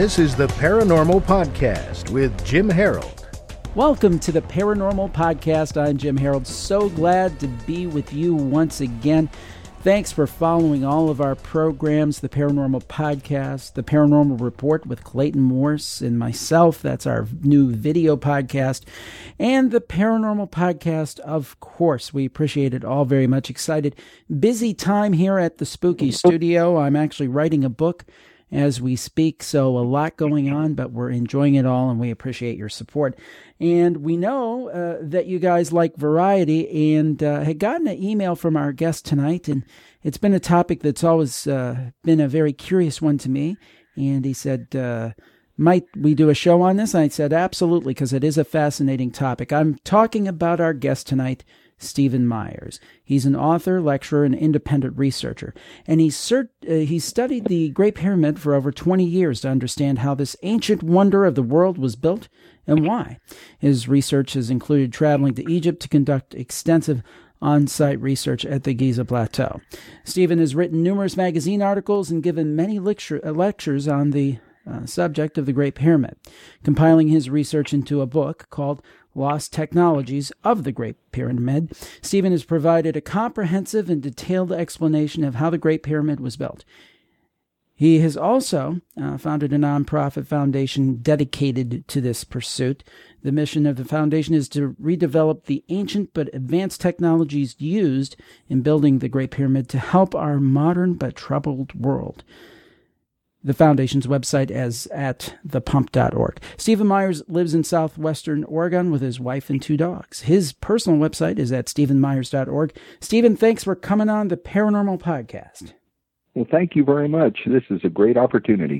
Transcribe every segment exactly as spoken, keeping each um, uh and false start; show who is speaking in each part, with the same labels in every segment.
Speaker 1: This is the Paranormal Podcast with Jim Harold.
Speaker 2: Welcome to the Paranormal Podcast. I'm Jim Harold. So glad to be with you once again. Thanks for following all of our programs, the Paranormal Podcast, the Paranormal Report with Clayton Morse and myself. That's our new video podcast. And the Paranormal Podcast, of course. We appreciate it all very much. Excited. Busy time here at the Spooky Studio. I'm actually writing a book as we speak, so a lot going on, but we're enjoying it all, and we appreciate your support. And we know uh, that you guys like variety, and uh, had gotten an email from our guest tonight, and it's been a topic that's always uh, been a very curious one to me. And he said, uh, might we do a show on this? And I said, absolutely, because it is a fascinating topic. I'm talking about our guest tonight, Stephen Myers. He's an author, lecturer, and independent researcher, and he's, cert- uh, he's studied the Great Pyramid for over twenty years to understand how this ancient wonder of the world was built and why. His research has included traveling to Egypt to conduct extensive on-site research at the Giza Plateau. Stephen has written numerous magazine articles and given many lecture- uh, lectures on the uh, subject of the Great Pyramid, compiling his research into a book called Lost Technologies of the Great Pyramid. Stephen has provided a comprehensive and detailed explanation of how the Great Pyramid was built. He has also uh, founded a nonprofit foundation dedicated to this pursuit. The mission of the foundation is to redevelop the ancient but advanced technologies used in building the Great Pyramid to help our modern but troubled world. The foundation's website is at the pump dot org. Stephen Myers lives in southwestern Oregon with his wife and two dogs. His personal website is at stephen myers dot org. Stephen, thanks for coming on the Paranormal Podcast.
Speaker 3: Well, thank you very much. This is a great opportunity.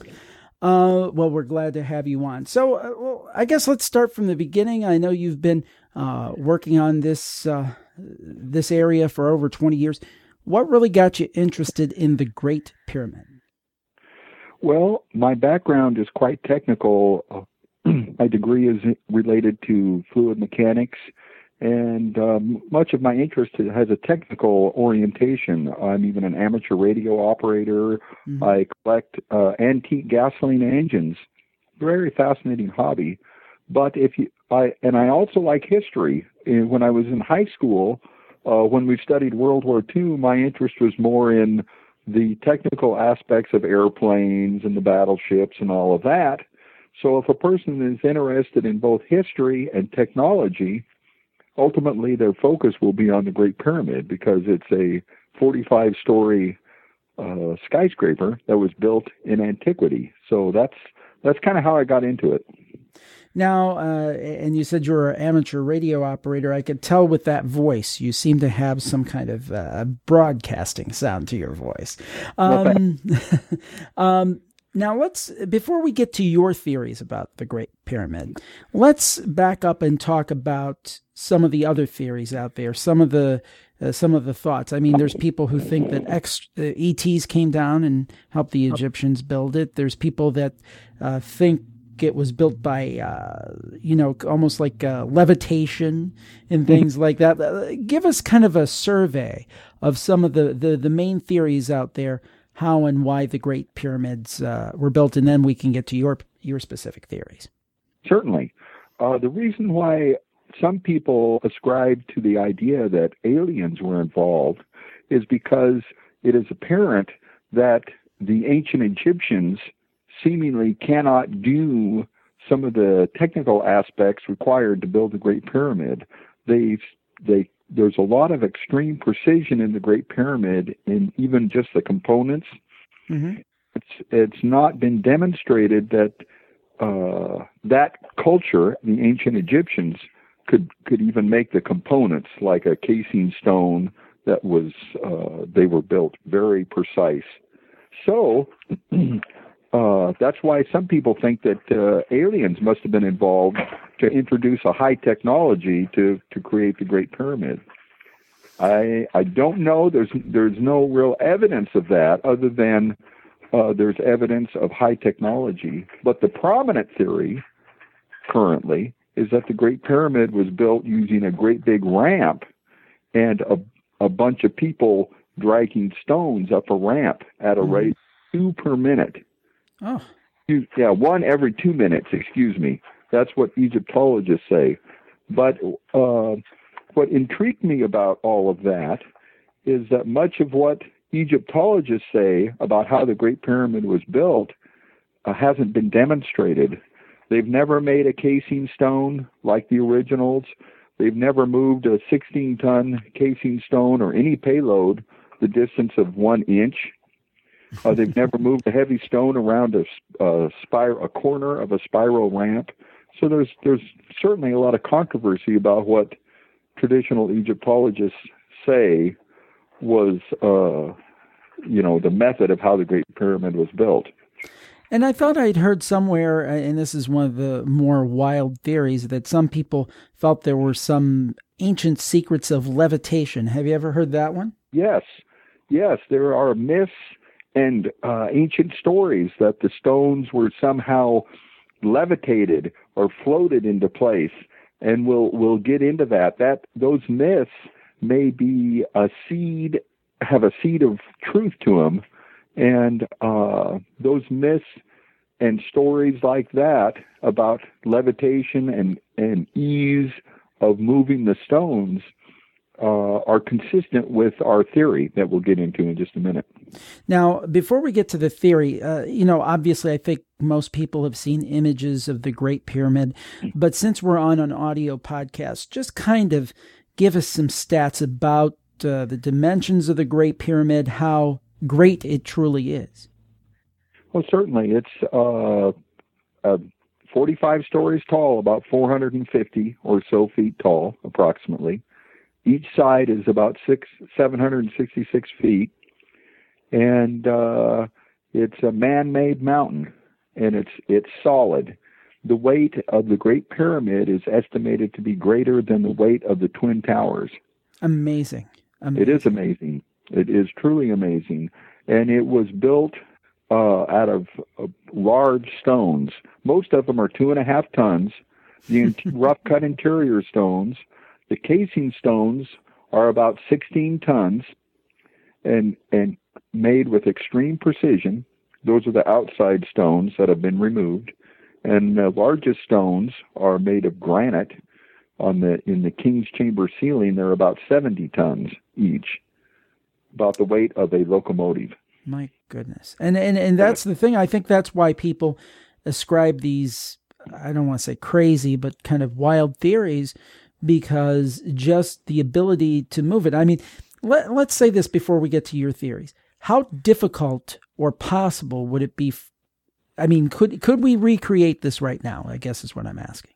Speaker 2: Uh, well, we're glad to have you on. So, uh, well, I guess let's start from the beginning. I know you've been uh, working on this uh, this area for over twenty years. What really got you interested in the Great Pyramid?
Speaker 3: Well, my background is quite technical. My degree is related to fluid mechanics, and um, much of my interest has a technical orientation. I'm even an amateur radio operator. Mm-hmm. I collect uh, antique gasoline engines. Very fascinating hobby. But if you, I and I also like history. When I was in high school, uh, when we studied World War Two, my interest was more in the technical aspects of airplanes and the battleships and all of that. So if a person is interested in both history and technology, ultimately their focus will be on the Great Pyramid because it's a forty-five story uh, skyscraper that was built in antiquity. So that's that's kind of how I got into it.
Speaker 2: Now, uh, and you said you're an amateur radio operator. I could tell with that voice, you seem to have some kind of uh, broadcasting sound to your voice. Um, um, now, let's before we get to your theories about the Great Pyramid, let's back up and talk about some of the other theories out there. Some of the uh, some of the thoughts. I mean, there's people who think that X, uh, E Ts came down and helped the Egyptians build it. There's people that uh, think it was built by, uh, you know, almost like uh, levitation and things like that. Uh, give us kind of a survey of some of the, the, the main theories out there, how and why the Great Pyramids uh, were built, and then we can get to your your specific theories.
Speaker 3: Certainly. Uh, the reason why some people ascribe to the idea that aliens were involved is because it is apparent that the ancient Egyptians seemingly cannot do some of the technical aspects required to build the Great Pyramid. They, they, there's a lot of extreme precision in the Great Pyramid in even just the components. Mm-hmm. It's, it's not been demonstrated that uh, that culture, the ancient Egyptians, could could even make the components like a casing stone that was, uh, they were built very precise. So, Uh, that's why some people think that uh, aliens must have been involved to introduce a high technology to, to create the Great Pyramid. I I don't know. There's there's no real evidence of that other than uh, there's evidence of high technology. But the prominent theory currently is that the Great Pyramid was built using a great big ramp and a a bunch of people dragging stones up a ramp at a rate of two per minute.
Speaker 2: Oh.
Speaker 3: Yeah, one every two minutes, excuse me. That's what Egyptologists say. But uh, what intrigued me about all of that is that much of what Egyptologists say about how the Great Pyramid was built uh, hasn't been demonstrated. They've never made a casing stone like the originals. They've never moved a sixteen-ton casing stone or any payload the distance of one inch. Uh, they've never moved a heavy stone around a, a, spir- a corner of a spiral ramp. So there's there's certainly a lot of controversy about what traditional Egyptologists say was, uh, you know, the method of how the Great Pyramid was built.
Speaker 2: And I thought I'd heard somewhere, and this is one of the more wild theories, that some people felt there were some ancient secrets of levitation. Have you ever heard that one?
Speaker 3: Yes. Yes, there are myths and uh, ancient stories that the stones were somehow levitated or floated into place. And we'll we'll get into that. That those myths may be a seed, have a seed of truth to them. And uh, those myths and stories like that about levitation and, and ease of moving the stones uh, are consistent with our theory that we'll get into in just a minute.
Speaker 2: Now, before we get to the theory, uh, you know, obviously I think most people have seen images of the Great Pyramid, but since we're on an audio podcast, just kind of give us some stats about uh, the dimensions of the Great Pyramid, how great it truly is.
Speaker 3: Well, certainly. It's uh, uh, forty-five stories tall, about four hundred fifty or so feet tall, approximately. Each side is about six, seven hundred sixty-six feet, and uh, it's a man-made mountain, and it's it's solid. The weight of the Great Pyramid is estimated to be greater than the weight of the Twin Towers.
Speaker 2: Amazing. Amazing.
Speaker 3: It is amazing. It is truly amazing. And it was built uh, out of uh, large stones. Most of them are two and a half tons. The in- rough-cut interior stones, the casing stones are about sixteen tons and and made with extreme precision. Those are the outside stones that have been removed. And the largest stones are made of granite. On the in the King's Chamber ceiling, they're about seventy tons each, about the weight of a locomotive.
Speaker 2: My goodness. And, and and that's the thing. I think that's why people ascribe these, I don't want to say crazy, but kind of wild theories, because just the ability to move it. I mean, let, let's say this before we get to your theories. How difficult or possible would it be? F- I mean, could could we recreate this right now? I guess is what I'm asking.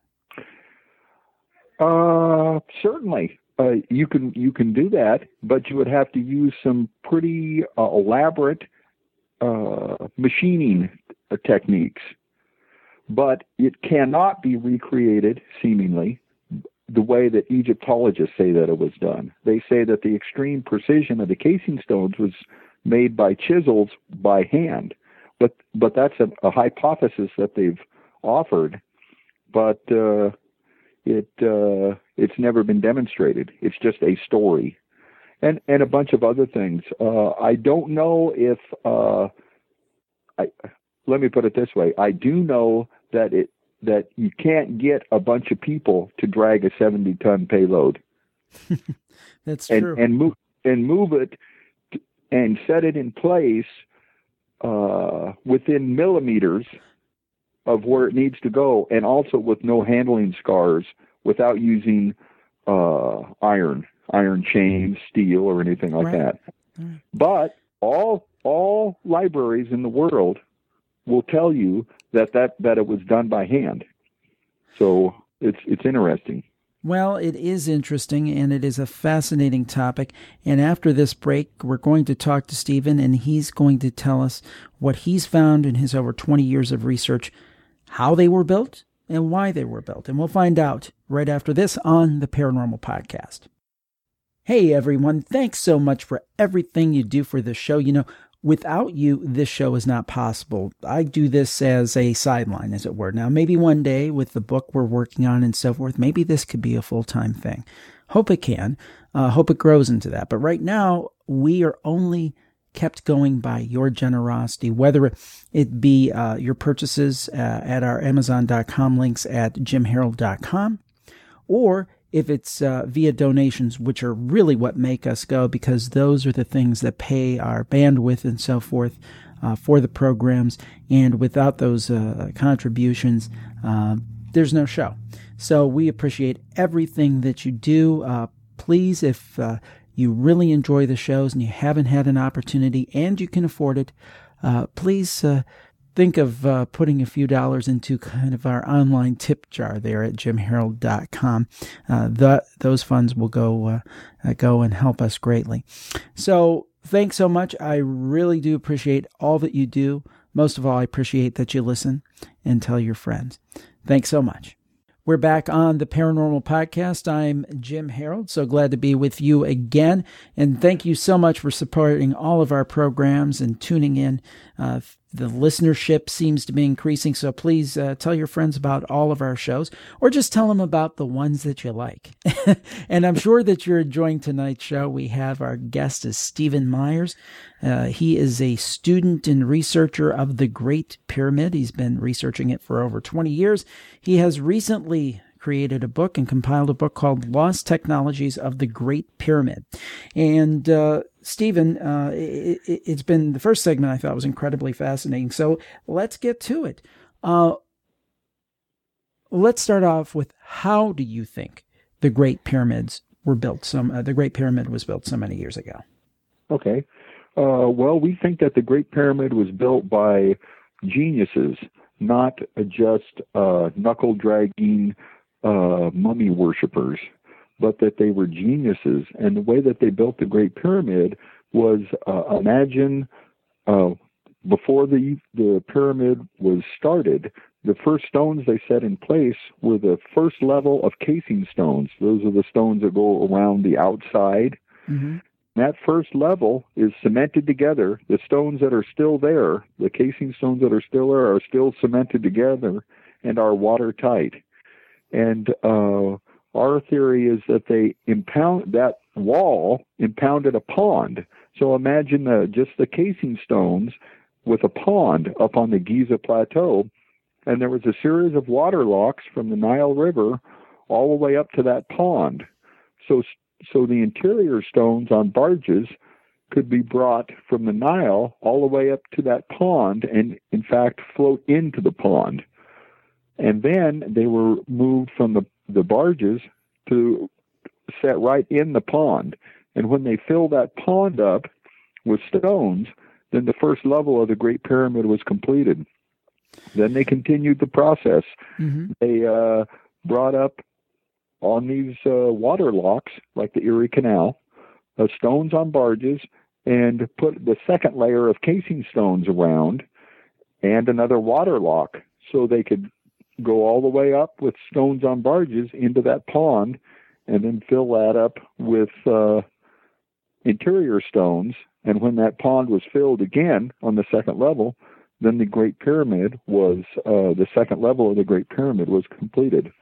Speaker 3: Uh, certainly. Uh, you can you can do that, but you would have to use some pretty uh, elaborate uh, machining uh, techniques. But it cannot be recreated, seemingly, the way that Egyptologists say that it was done. They say that the extreme precision of the casing stones was made by chisels by hand. But but that's a, a hypothesis that they've offered. But uh, it uh, it's never been demonstrated. It's just a story, and and a bunch of other things. Uh, I don't know if uh, I let me put it this way. I do know that it that you can't get a bunch of people to drag a seventy ton payload.
Speaker 2: That's
Speaker 3: and,
Speaker 2: true.
Speaker 3: And move and move it to, and set it in place uh, within millimeters of where it needs to go, and also with no handling scars, without using uh, iron, iron chains, steel, or anything like
Speaker 2: right.
Speaker 3: that.
Speaker 2: Right.
Speaker 3: But all all libraries in the world will tell you that, that, that it was done by hand. So it's it's interesting.
Speaker 2: Well, it is interesting, and it is a fascinating topic. And after this break, we're going to talk to Stephen, and he's going to tell us what he's found in his over twenty years of research, how they were built, and why they were built. And we'll find out right after this on the Paranormal Podcast. Hey, everyone. Thanks so much for everything you do for this show. You know, without you, this show is not possible. I do this as a sideline, as it were. Now, maybe one day with the book we're working on and so forth, maybe this could be a full-time thing. Hope it can. Uh, hope it grows into that. But right now, we are only kept going by your generosity, whether it be uh, your purchases uh, at our Amazon dot com links at jim harold dot com, or if it's uh, via donations, which are really what make us go, because those are the things that pay our bandwidth and so forth uh, for the programs. And without those uh, contributions, uh, there's no show. So we appreciate everything that you do. Uh, please, if uh, you really enjoy the shows and you haven't had an opportunity and you can afford it, uh, please uh, think of uh, putting a few dollars into kind of our online tip jar there at jim harold dot com. Uh, the, those funds will go uh, uh, go and help us greatly. So thanks so much. I really do appreciate all that you do. Most of all, I appreciate that you listen and tell your friends. Thanks so much. We're back on the Paranormal Podcast. I'm Jim Harold. So glad to be with you again. And thank you so much for supporting all of our programs and tuning in. Uh, the listenership seems to be increasing. So please uh, tell your friends about all of our shows, or just tell them about the ones that you like. And I'm sure that you're enjoying tonight's show. We have our guest is Stephen Myers. Uh, he is a student and researcher of the Great Pyramid. He's been researching it for over twenty years. He has recently created a book and compiled a book called Lost Technologies of the Great Pyramid. And uh, Stephen, uh, it, it's been the first segment I thought was incredibly fascinating. So let's get to it. Uh, let's start off with, how do you think the Great Pyramids were built? Some uh, the Great Pyramid was built so many years ago.
Speaker 3: Okay. Uh, well, we think that the Great Pyramid was built by geniuses, not just uh, knuckle-dragging uh, mummy worshippers, but that they were geniuses. And the way that they built the Great Pyramid was, uh, imagine uh, before the the pyramid was started, the first stones they set in place were the first level of casing stones. Those are the stones that go around the outside.
Speaker 2: Mm-hmm.
Speaker 3: That first level is cemented together. The stones that are still there, the casing stones that are still there, are still cemented together and are watertight. And uh, our theory is that they impound that wall impounded a pond. So imagine uh, just the casing stones with a pond up on the Giza Plateau, and there was a series of water locks from the Nile River all the way up to that pond. So So the interior stones on barges could be brought from the Nile all the way up to that pond and, in fact, float into the pond. And then they were moved from the, the barges to set right in the pond. And when they filled that pond up with stones, then the first level of the Great Pyramid was completed. Then they continued the process. Mm-hmm. They uh, brought up on these uh, water locks, like the Erie Canal, uh, stones on barges, and put the second layer of casing stones around and another water lock, so they could go all the way up with stones on barges into that pond and then fill that up with uh, interior stones. And when that pond was filled again on the second level, then the Great Pyramid was, uh, the second level of the Great Pyramid was completed.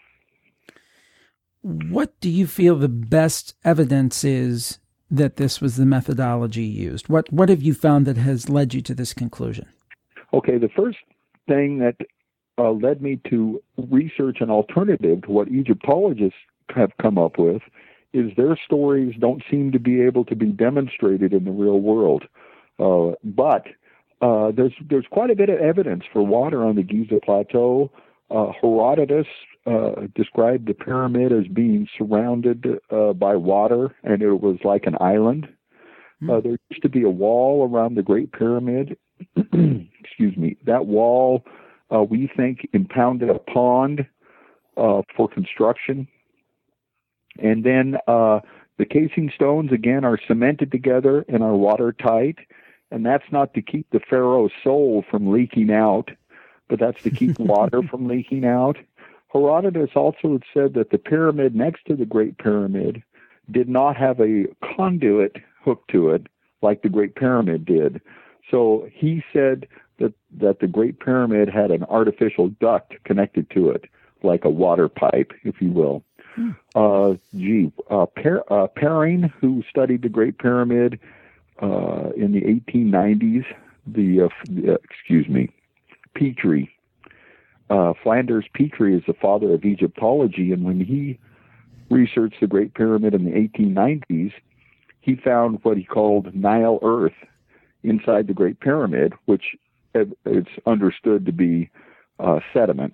Speaker 2: What do you feel the best evidence is that this was the methodology used? What what have you found that has led you to this conclusion?
Speaker 3: Okay, the first thing that uh, led me to research an alternative to what Egyptologists have come up with is their stories don't seem to be able to be demonstrated in the real world. Uh, but uh, there's there's quite a bit of evidence for water on the Giza Plateau. Uh, Herodotus uh, described the pyramid as being surrounded uh, by water, and it was like an island. Mm. Uh, there used to be a wall around the Great Pyramid. Excuse me. That wall, uh, we think, impounded a pond uh, for construction. And then uh, the casing stones, again, are cemented together and are watertight. And that's not to keep the pharaoh's soul from leaking out, but that's to keep water from leaking out. Herodotus also had said that the pyramid next to the Great Pyramid did not have a conduit hooked to it like the Great Pyramid did. So he said that, that the Great Pyramid had an artificial duct connected to it, like a water pipe, if you will. Hmm. Uh, gee, uh, per, uh, Perrine, who studied the Great Pyramid, uh, in the eighteen nineties, the, uh, the uh, excuse me, Petrie, uh, Flanders Petrie is the father of Egyptology, and when he researched the Great Pyramid in the eighteen nineties, he found what he called Nile earth inside the Great Pyramid, which it's understood to be uh, sediment.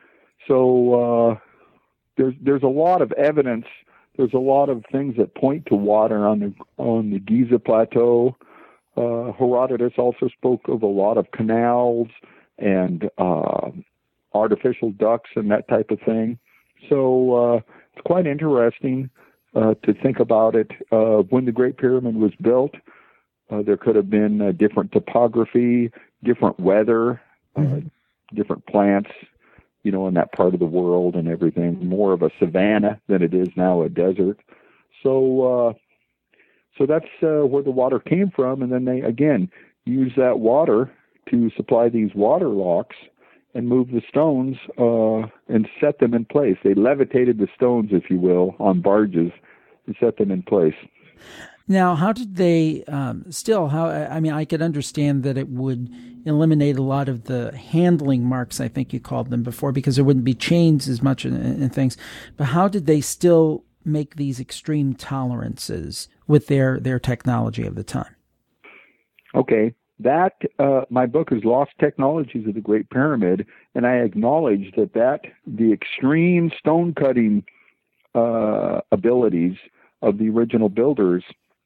Speaker 3: So uh, there's there's a lot of evidence. There's a lot of things that point to water on the on the Giza Plateau. Uh, Herodotus also spoke of a lot of canals and uh, artificial ducts and that type of thing. So uh, it's quite interesting uh, to think about it. Uh, when the Great Pyramid was built, uh, there could have been uh, different topography, different weather, mm-hmm. uh, different plants, you know, in that part of the world and everything, more of a savanna than it is now a desert. So, uh, so that's uh, where the water came from. And then they, again, use that water to supply these water locks and move the stones uh, and set them in place. They levitated the stones, if you will, on barges and set them in place.
Speaker 2: Now, how did they um, still, how, I mean, I could understand that it would eliminate a lot of the handling marks, I think you called them before, because there wouldn't be chains as much and, and things. But how did they still make these extreme tolerances with their, their technology of the time?
Speaker 3: Okay. That, uh, my book is Lost Technologies of the Great Pyramid, and I acknowledge that, that the extreme stone cutting uh, abilities of the original builders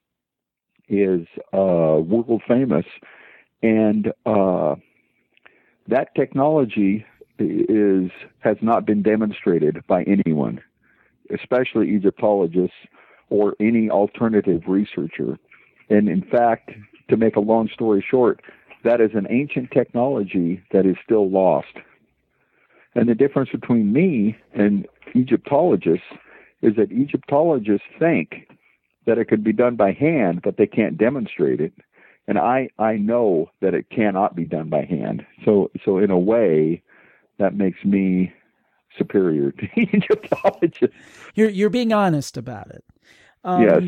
Speaker 3: is uh, world famous, and uh, that technology is has not been demonstrated by anyone, especially Egyptologists or any alternative researcher. And in fact, to make a long story short, that is an ancient technology that is still lost. And the difference between me and Egyptologists is that Egyptologists think that it could be done by hand, but they can't demonstrate it. And I, I know that it cannot be done by hand. So, so in a way, that makes me superior to Egyptologists.
Speaker 2: You're, you're being honest about it. Um,
Speaker 3: yes.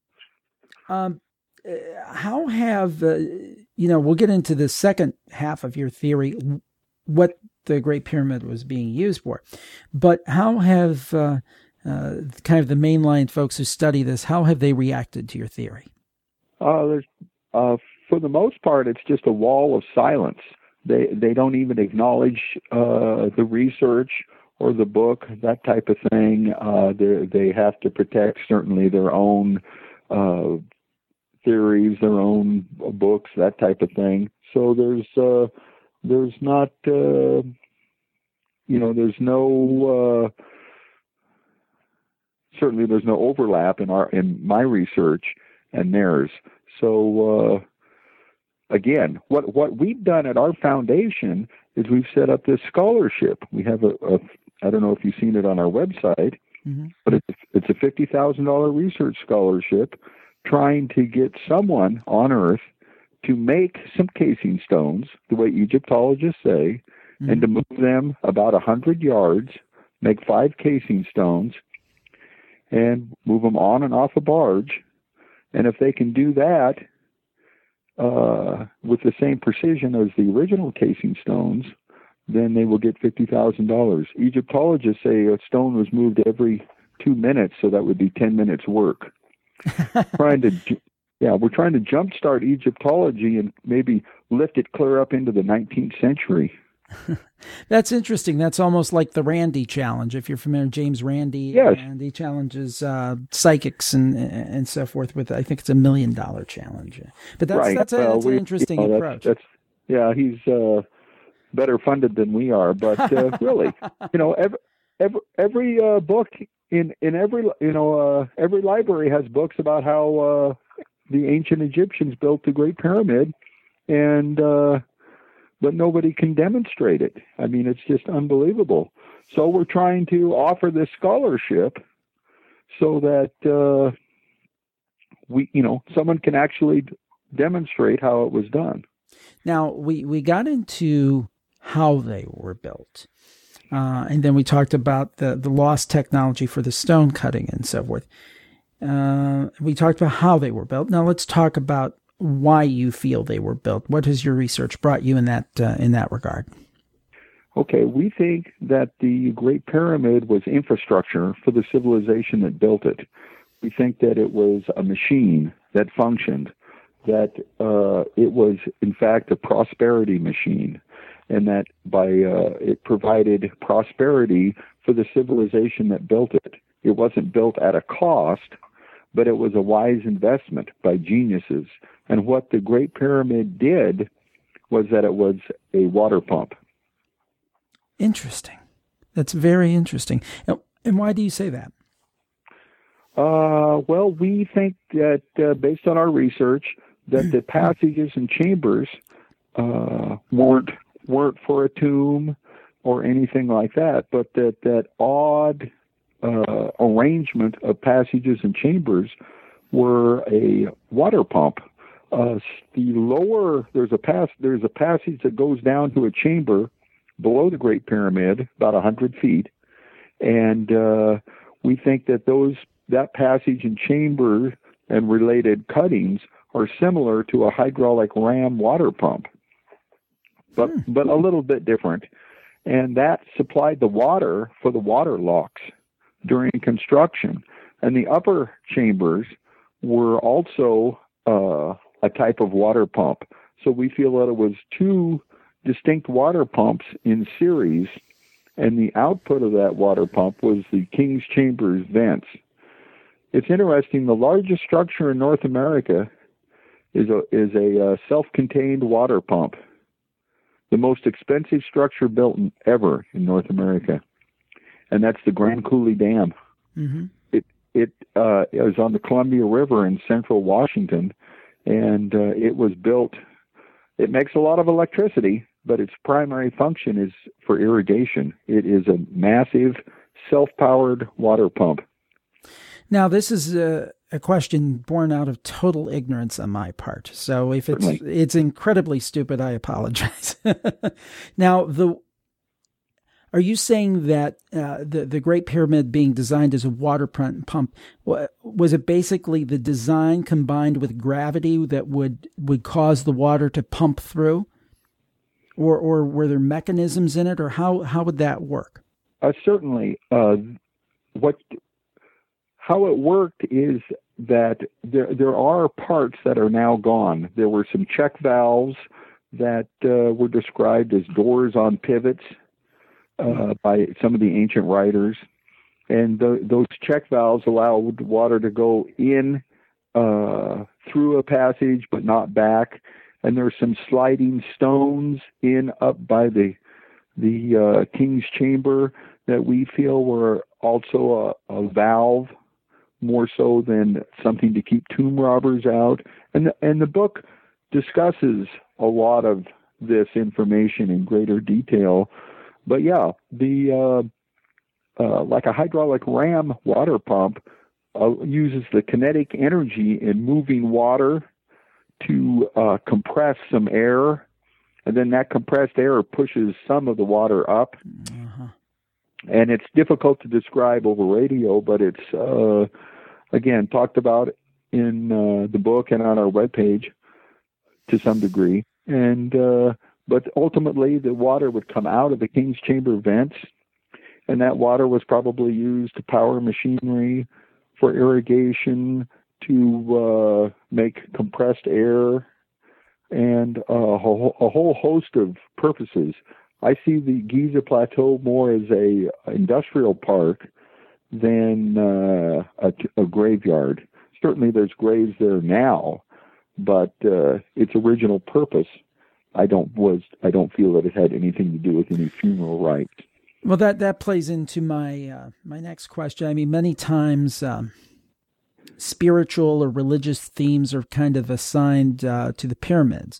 Speaker 2: Um, how have, uh, you know, we'll get into the second half of your theory, what the Great Pyramid was being used for. But how have uh, uh, kind of the mainline folks who study this, how have they reacted to your theory?
Speaker 3: Uh, there's, uh, for the most part, it's just a wall of silence. They they don't even acknowledge uh, the research or the book, that type of thing. Uh, they they have to protect certainly their own uh, theories, their own books, that type of thing. So there's uh, there's not uh, you know there's no uh, certainly there's no overlap in our in my research and theirs. So uh, again, what what we've done at our foundation is we've set up this scholarship. We have a, a I don't know if you've seen it on our website, mm-hmm. but it's it's a fifty thousand dollar research scholarship, trying to get someone on Earth to make some casing stones, the way Egyptologists say, mm-hmm. and to move them about one hundred yards, make five casing stones, and move them on and off a barge. And if they can do that uh, with the same precision as the original casing stones, then they will get fifty thousand dollars. Egyptologists say a stone was moved every two minutes, so that would be ten minutes work. trying to, yeah, we're trying to jumpstart Egyptology and maybe lift it clear up into the nineteenth century.
Speaker 2: That's interesting. That's almost like the Randi challenge. If you're familiar, James Randi,
Speaker 3: yes.
Speaker 2: and he challenges uh, psychics and and so forth with, I think it's a million dollar challenge. But that's
Speaker 3: right.
Speaker 2: that's, a,
Speaker 3: well,
Speaker 2: that's
Speaker 3: we,
Speaker 2: an interesting
Speaker 3: you know,
Speaker 2: approach.
Speaker 3: That's, that's, yeah, he's uh, better funded than we are. But uh, really, you know, every every, every uh, book in in every you know uh, every library has books about how uh, the ancient Egyptians built the Great Pyramid, and uh, but nobody can demonstrate it. I mean, it's just unbelievable. So we're trying to offer this scholarship so that uh, we, you know, someone can actually demonstrate how it was done.
Speaker 2: Now, we, we got into how they were built. Uh, and then we talked about the, the lost technology for the stone cutting and so forth. Uh, we talked about how they were built. Now let's talk about why you feel they were built. What has your research brought you in that uh, in that regard?
Speaker 3: Okay, we think that the Great Pyramid was infrastructure for the civilization that built it. We think that it was a machine that functioned, that uh, it was, in fact, a prosperity machine, and that by uh, it provided prosperity for the civilization that built it. It wasn't built at a cost, but it was a wise investment by geniuses. And what the Great Pyramid did was that it was a water pump.
Speaker 2: Interesting. That's very interesting. And why do you say that?
Speaker 3: Uh, well, we think that uh, based on our research, that the passages and chambers uh, weren't weren't for a tomb or anything like that, but that that odd uh, arrangement of passages and chambers were a water pump. Uh, the lower there's a pass there's a passage that goes down to a chamber below the Great Pyramid, about a hundred feet, and uh, we think that those that passage and chamber and related cuttings are similar to a hydraulic ram water pump, but hmm. but a little bit different, and that supplied the water for the water locks during construction, and the upper chambers were also uh, a type of water pump. So we feel that it was two distinct water pumps in series, and the output of that water pump was the King's Chambers vents. It's interesting, the largest structure in North America is a, is a uh, self-contained water pump, the most expensive structure built in, ever in North America, and that's the Grand Coulee Dam. Mm-hmm. It it uh, is on the Columbia River in central Washington, and uh, it was built, it makes a lot of electricity, but its primary function is for irrigation. It is a massive self-powered water pump.
Speaker 2: Now, this is a, a question born out of total ignorance on my part. So if it's Certainly. it's incredibly stupid, I apologize. Now, the are you saying that uh, the the Great Pyramid being designed as a water pump, was it basically the design combined with gravity that would would cause the water to pump through, or or were there mechanisms in it, or how how would that work?
Speaker 3: Uh, certainly, uh, what. How it worked is that there there are parts that are now gone. There were some check valves that uh, were described as doors on pivots uh, by some of the ancient writers, and the, those check valves allowed water to go in uh, through a passage but not back. And there's some sliding stones in up by the the uh, King's Chamber that we feel were also a, a valve, more so than something to keep tomb robbers out. And the, and the book discusses a lot of this information in greater detail. But yeah, the uh, uh, like a hydraulic ram water pump uh, uses the kinetic energy in moving water to uh, compress some air, and then that compressed air pushes some of the water up. Uh-huh. And it's difficult to describe over radio, but it's uh, again, talked about in uh, the book and on our webpage to some degree. And uh, but ultimately, the water would come out of the King's Chamber vents, and that water was probably used to power machinery, for irrigation, to uh, make compressed air, and uh, a, whole, a whole host of purposes. I see the Giza Plateau more as a industrial park than uh, a, a graveyard. Certainly there's graves there now, but uh, its original purpose, I don't was I don't feel that it had anything to do with any funeral rites.
Speaker 2: Well, that, that plays into my uh, my next question. I mean, many times um, spiritual or religious themes are kind of assigned uh, to the pyramids.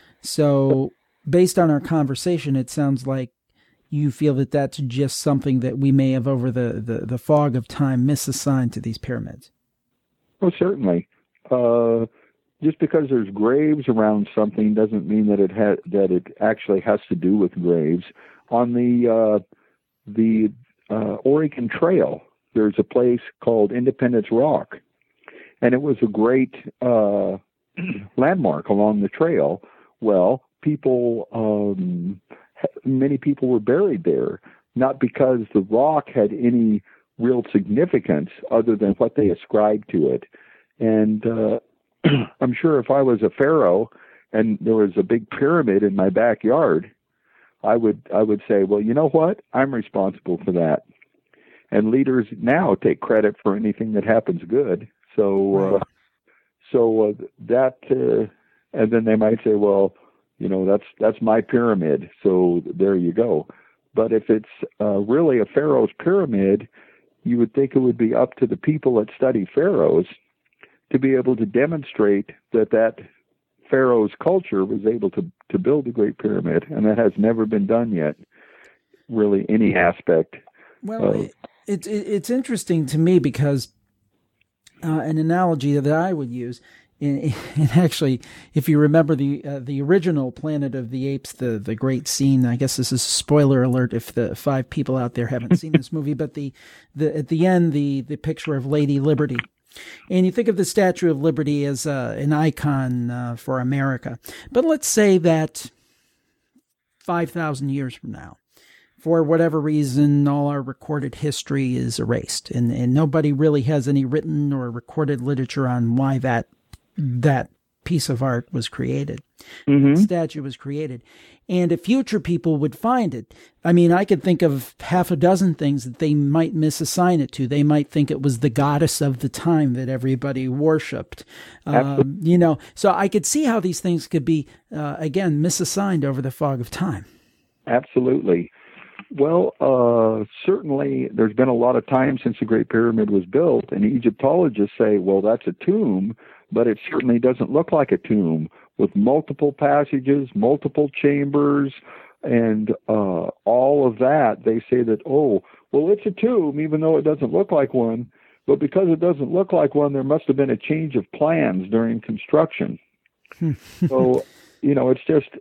Speaker 2: So based on our conversation, it sounds like you feel that that's just something that we may have, over the, the, the fog of time, misassigned to these pyramids.
Speaker 3: Oh, certainly. Uh, just because there's graves around something doesn't mean that it ha- that it actually has to do with graves. On the uh, the uh, Oregon Trail, there's a place called Independence Rock, and it was a great uh, landmark along the trail. Well, people, um, many people were buried there, not because the rock had any real significance other than what they ascribed to it. And uh, I'm sure if I was a pharaoh and there was a big pyramid in my backyard, I would I would say, well, you know what? I'm responsible for that. And leaders now take credit for anything that happens good. So, uh, so uh, that, uh, and then they might say, well, you know, that's that's my pyramid. So there you go. But if it's uh, really a pharaoh's pyramid, you would think it would be up to the people that study pharaohs to be able to demonstrate that that pharaoh's culture was able to, to build a great pyramid, and that has never been done yet, really, any aspect.
Speaker 2: Well,
Speaker 3: of,
Speaker 2: it, it, it's interesting to me because uh, an analogy that I would use, and actually, if you remember the uh, the original Planet of the Apes, the, the great scene, I guess this is a spoiler alert if the five people out there haven't seen this movie, but the, the at the end, the, the picture of Lady Liberty. And you think of the Statue of Liberty as uh, an icon uh, for America. But let's say that five thousand years from now, for whatever reason, all our recorded history is erased, and, and nobody really has any written or recorded literature on why that that piece of art was created,
Speaker 3: mm-hmm.
Speaker 2: that statue was created. And if future people would find it, I mean, I could think of half a dozen things that they might misassign it to. They might think it was the goddess of the time that everybody worshipped. Um, you know, so I could see how these things could be, uh, again, misassigned over the fog of time.
Speaker 3: Absolutely. Well, uh, certainly there's been a lot of time since the Great Pyramid was built, and Egyptologists say, well, that's a tomb, but it certainly doesn't look like a tomb, with multiple passages, multiple chambers, and uh, all of that. They say that, oh, well, it's a tomb, even though it doesn't look like one. But because it doesn't look like one, there must have been a change of plans during construction. So, you know, it's just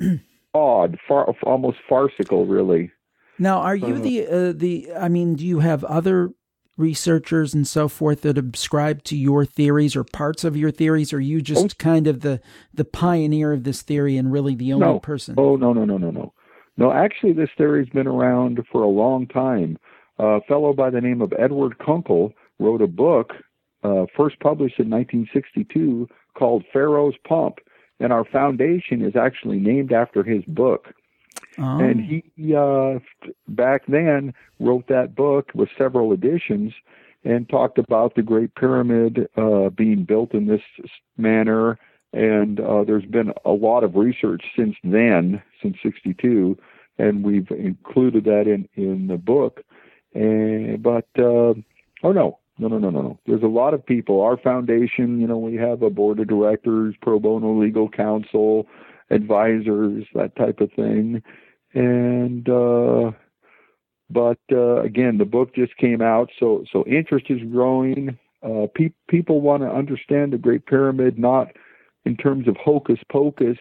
Speaker 3: odd, far, almost farcical, really.
Speaker 2: Now, are you uh, the, uh, the, I mean, do you have other researchers and so forth that subscribe to your theories or parts of your theories, or are you just oh, kind of the, the pioneer of this theory and really the only
Speaker 3: no.
Speaker 2: person?
Speaker 3: Oh, no, no, no, no, no. No, actually, this theory's been around for a long time. A fellow by the name of Edward Kunkel wrote a book, uh, first published in nineteen sixty-two, called Pharaoh's Pump, and our foundation is actually named after his book. Oh. And he, uh, back then, wrote that book with several editions and talked about the Great Pyramid uh, being built in this manner. And uh, there's been a lot of research since then, since sixty-two, and we've included that in, in the book. And, but, uh, oh, no, no, no, no, no, no. There's a lot of people. Our foundation, you know, we have a board of directors, pro bono legal counsel, advisors, that type of thing. And, uh, but, uh, again, the book just came out, so, so interest is growing. Uh, pe- people want to understand the Great Pyramid, not in terms of hocus pocus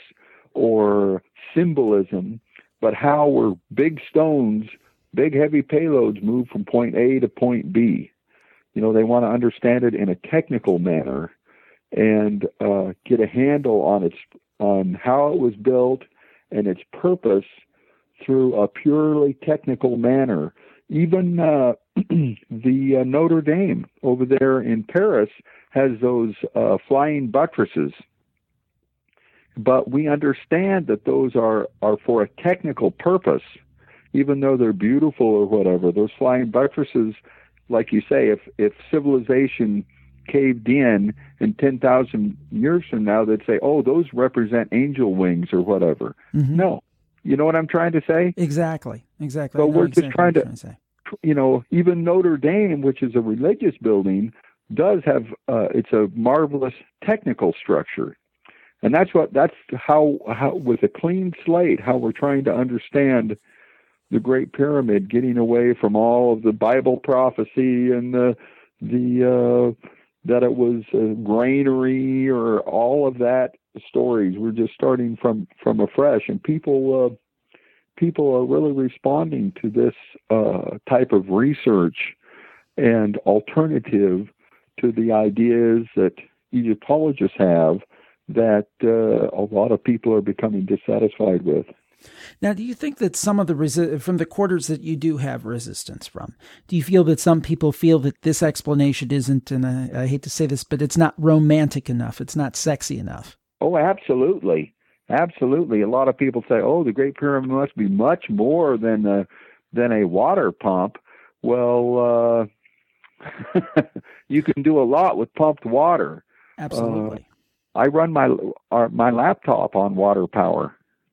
Speaker 3: or symbolism, but how were big stones, big heavy payloads move from point A to point B. You know, they want to understand it in a technical manner and, uh, get a handle on its, on how it was built and its purpose through a purely technical manner. Even uh, the uh, Notre Dame over there in Paris has those uh, flying buttresses. But we understand that those are, are for a technical purpose, even though they're beautiful or whatever. Those flying buttresses, like you say, if, if civilization caved in in ten thousand years from now, they'd say, oh, those represent angel wings or whatever. Mm-hmm. No. You know what I'm trying to say?
Speaker 2: Exactly. Exactly.
Speaker 3: So we're
Speaker 2: exactly
Speaker 3: just trying to, trying to say. You know, even Notre Dame, which is a religious building, does have, uh, it's a marvelous technical structure. And that's what, that's how, how, with a clean slate, how we're trying to understand the Great Pyramid, getting away from all of the Bible prophecy and the, the, uh, that it was a granary or all of that stories. We're just starting from, from afresh, and people, uh, people are really responding to this, uh, type of research and alternative to the ideas that Egyptologists have that uh, a lot of people are becoming dissatisfied with.
Speaker 2: Now, do you think that some of the, resi- from the quarters that you do have resistance from, do you feel that some people feel that this explanation isn't, and I, I hate to say this, but it's not romantic enough, it's not sexy enough?
Speaker 3: Oh, absolutely. Absolutely. A lot of people say, oh, the Great Pyramid must be much more than a, than a water pump. Well, uh, you can do a lot with pumped water.
Speaker 2: Absolutely.
Speaker 3: Uh, I run my uh, my laptop on water power.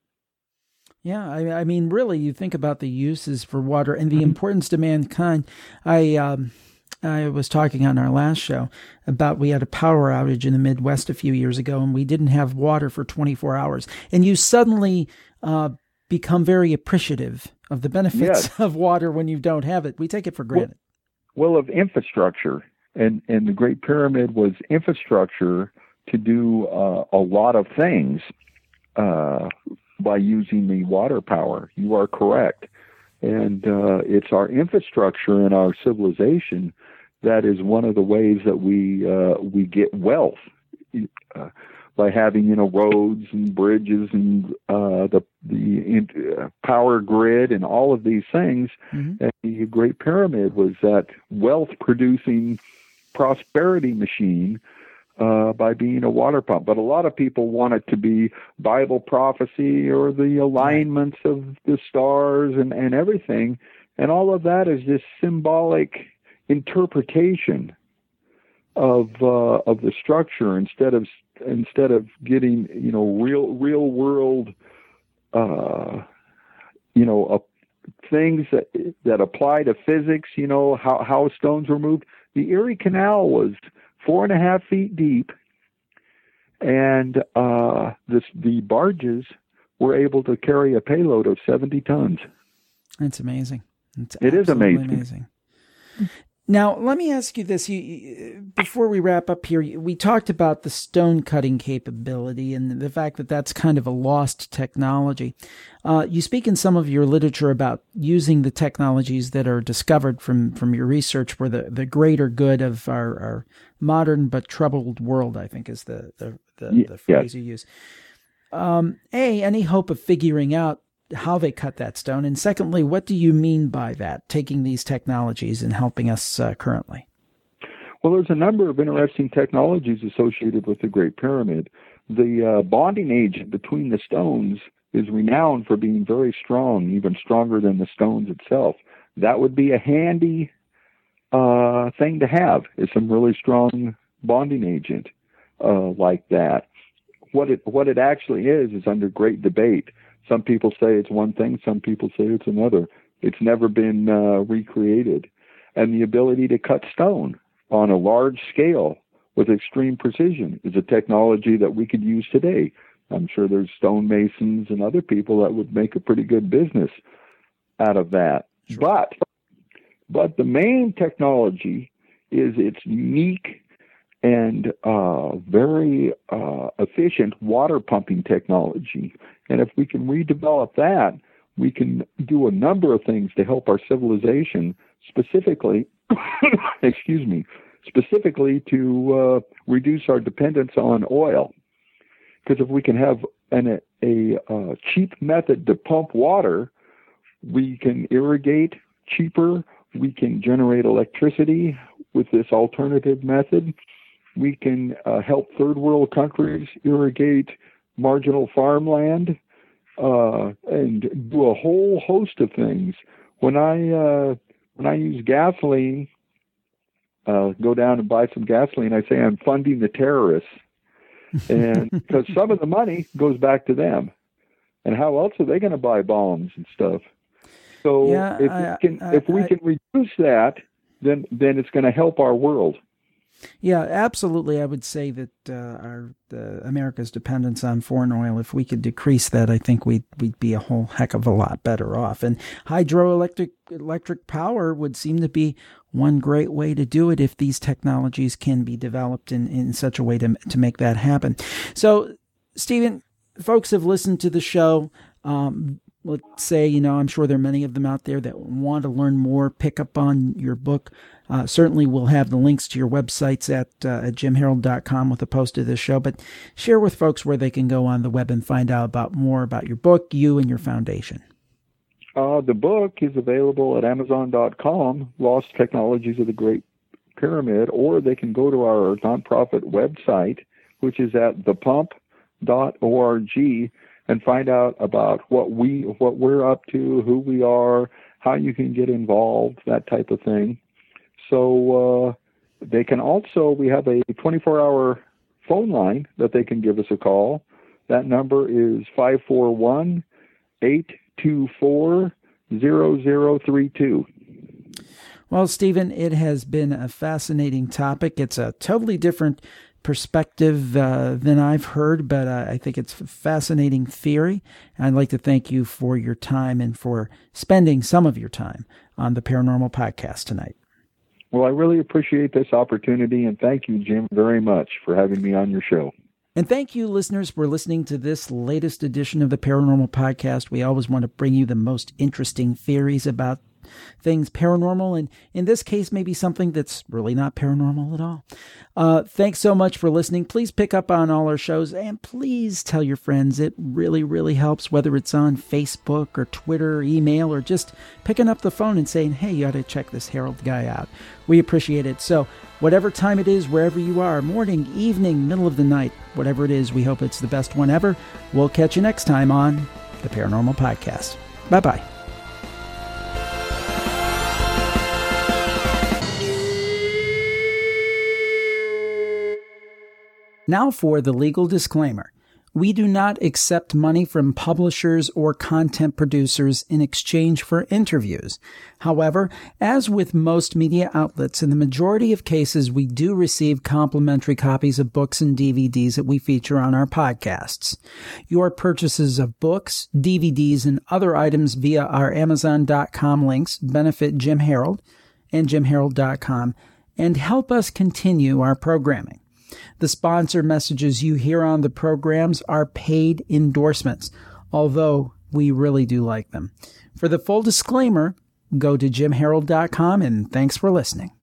Speaker 2: Yeah, I, I mean, really, you think about the uses for water and the importance to mankind. I um, I was talking on our last show about we had a power outage in the Midwest a few years ago, and we didn't have water for twenty-four hours. And you suddenly uh, become very appreciative of the benefits
Speaker 3: yes.
Speaker 2: of water when you don't have it. We take it for granted.
Speaker 3: Well, well of infrastructure, and, and the Great Pyramid was infrastructure to do uh, a lot of things. Uh, by using the water power. You are correct. And uh, it's our infrastructure and our civilization that is one of the ways that we uh, we get wealth uh, by having, you know, roads and bridges and uh, the the uh, power grid and all of these things. Mm-hmm. And the Great Pyramid was that wealth-producing prosperity machine Uh, by being a water pump. But a lot of people want it to be Bible prophecy or the alignments of the stars and, and everything. And all of that is just symbolic interpretation of uh, of the structure instead of instead of getting, you know, real real world uh, you know uh, things that that apply to physics, you know, how, how stones were moved. The Erie Canal was four and a half feet deep, and uh, this, the barges were able to carry a payload of seventy tons.
Speaker 2: That's amazing. It's
Speaker 3: it is amazing.
Speaker 2: amazing. Now, let me ask you this. You, before we wrap up here, we talked about the stone cutting capability and the fact that that's kind of a lost technology. Uh, you speak in some of your literature about using the technologies that are discovered from, from your research for the, the greater good of our, our modern but troubled world, I think is the, the, the,
Speaker 3: yeah,
Speaker 2: the phrase
Speaker 3: yeah.
Speaker 2: you use. Um, A, any hope of figuring out how they cut that stone? And secondly, what do you mean by that, taking these technologies and helping us uh, currently?
Speaker 3: Well, there's a number of interesting technologies associated with the Great Pyramid. The uh, bonding agent between the stones is renowned for being very strong, even stronger than the stones itself. That would be a handy uh, thing to have, is some really strong bonding agent uh, like that. What it what it actually is is under great debate. Some people say it's one thing, some people say it's another. It's never been uh, recreated. And the ability to cut stone on a large scale with extreme precision is a technology that we could use today. I'm sure there's stonemasons and other people that would make a pretty good business out of that. Sure. But, but the main technology is its unique and uh, very uh, efficient water pumping technology. And if we can redevelop that, we can do a number of things to help our civilization, specifically, excuse me, specifically to uh, reduce our dependence on oil. Because if we can have an, a, a cheap method to pump water, we can irrigate cheaper, we can generate electricity with this alternative method. We can uh, help third world countries irrigate marginal farmland uh, and do a whole host of things. When I uh, when I use gasoline, uh, go down and buy some gasoline, I say I'm funding the terrorists, and because some of the money goes back to them, and how else are they going to buy bombs and stuff? So
Speaker 2: yeah,
Speaker 3: if
Speaker 2: I,
Speaker 3: we can
Speaker 2: I,
Speaker 3: if we
Speaker 2: I,
Speaker 3: can reduce that, then then it's going to help our world.
Speaker 2: Yeah, absolutely. I would say that uh, our uh, America's dependence on foreign oil, if we could decrease that, I think we'd we'd be a whole heck of a lot better off. And hydroelectric electric power would seem to be one great way to do it if these technologies can be developed in, in such a way to to make that happen. So, Stephen, folks have listened to the show. Um, let's say, you know, I'm sure there are many of them out there that want to learn more, pick up on your book, uh, certainly we'll have the links to your websites at, uh, at jim harold dot com with a post of this show, but share with folks where they can go on the web and find out about more about your book, you, and your foundation.
Speaker 3: Uh, the book is available at amazon dot com, Lost Technologies of the Great Pyramid, or they can go to our nonprofit website, which is at the pump dot org, and find out about what we what we're up to, who we are, how you can get involved, that type of thing. So uh, they can also, we have a twenty-four hour phone line that they can give us a call. That number is five four one, eight two four, zero zero three two.
Speaker 2: Well, Stephen, it has been a fascinating topic. It's a totally different perspective uh, than I've heard, but uh, I think it's a fascinating theory. And I'd like to thank you for your time and for spending some of your time on the Paranormal Podcast tonight.
Speaker 3: Well, I really appreciate this opportunity, and thank you, Jim, very much for having me on your show.
Speaker 2: And thank you, listeners, for listening to this latest edition of the Paranormal Podcast. We always want to bring you the most interesting theories about things paranormal, and in this case, maybe something that's really not paranormal at all. Uh, thanks so much for listening. Please pick up on all our shows, and please tell your friends. It really, really helps, whether it's on Facebook or Twitter or email, or just picking up the phone and saying, hey, you ought to check this Harold guy out. We appreciate it. So whatever time it is, wherever you are, morning, evening, middle of the night, whatever it is, we hope it's the best one ever. We'll catch you next time on the Paranormal Podcast. Bye-bye. Now for the legal disclaimer. We do not accept money from publishers or content producers in exchange for interviews. However, as with most media outlets, in the majority of cases, we do receive complimentary copies of books and D V Ds that we feature on our podcasts. Your purchases of books, D V Ds, and other items via our amazon dot com links benefit Jim Harold and jim harold dot com and help us continue our programming. The sponsor messages you hear on the programs are paid endorsements, although we really do like them. For the full disclaimer, go to jim harold dot com, and thanks for listening.